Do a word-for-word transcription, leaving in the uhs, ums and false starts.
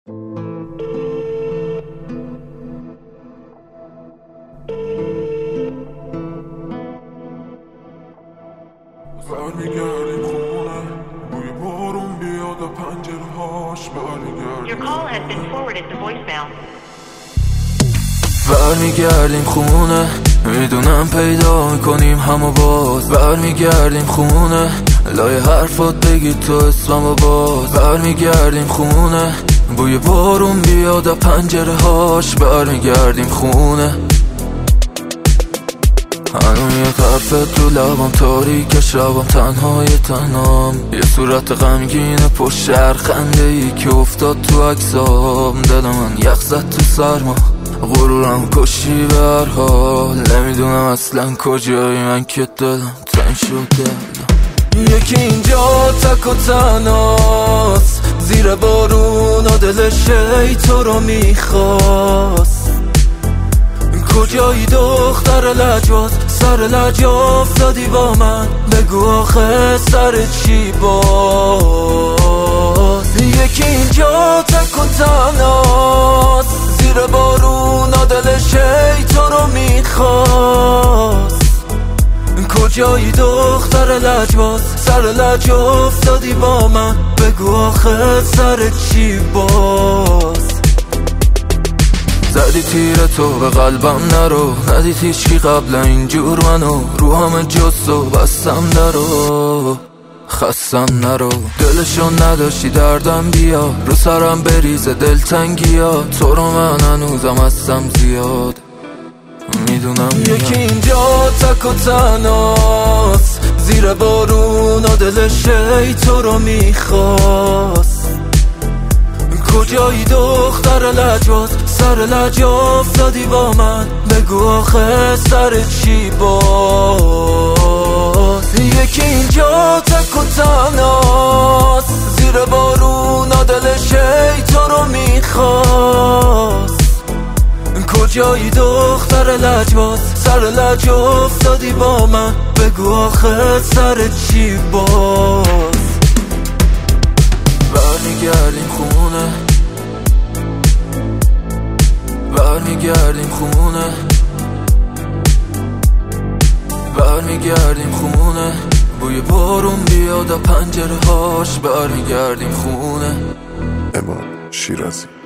برمیگردیم خونه بوی بارون بیاد و پنجره هاش برمیگردیم Your call has been forwarded to voicemail. برمیگردیم خونه میدونم پیدا میکنیم همو باز برمیگردیم خونه لای حرفات بگی تو اسمم و باز برمیگردیم خونه بوی بارون بیاد و پنجره هاش برمیگردیم خونه هنو یه حرفت تو لبام تاریک شبم تنهای تنام یه صورت غمگین پشت شهر خنده ای که افتاد تو عکسام دل من یخ زد تو سرما غرورم کشی به هر حال نمیدونم اصلا کجایی من که دلم تنگ شد دلم یکی اینجا تک و تنهاست زیر بارون و دل شی تو رو میخواست کجایی دختر لجباز سر لج افتادی با من بگو آخه سر چی باز یکی اینجا تک و تنهاست زیر بارون و دل شی تو رو میخواست کجایی دختر لجباز سر لج افتادی با من بگو آخه سر چی باز زدی تیر تو به قلبم نرو ندید هیچکی قبل اینجور منو رو همه جستو بستم درو خستم نرو دلشو نداشتی دردم بیا رو سرم بریزه دلتنگی ها تو رو من هنوزم هستم زیاد میدونم یکی اینجا تک و تنهاست زیر بارون و دل شی تو رو میخواست کجایی دختر لجباز سر لج افتادی با من بگو آخه سر چی باز یکی اینجا تک و تنهاست زیر بارون و دل شی تو رو میخواست کجایی دختر لجباز سر لج افتادی با من بگو آخه سر چی باز برمیگردیم خونه برمیگردیم خونه برمیگردیم خونه بوی بارون بیاد و پنجره هاش برمیگردیم خونه امام شیرازی.